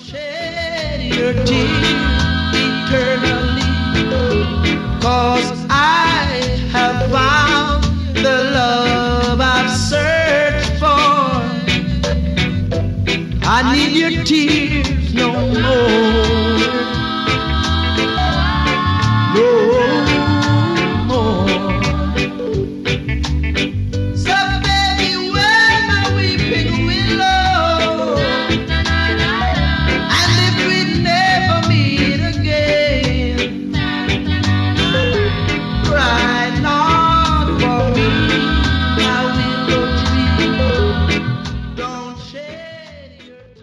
Shed your tears eternally, 'cause I have found the love I've searched for. I need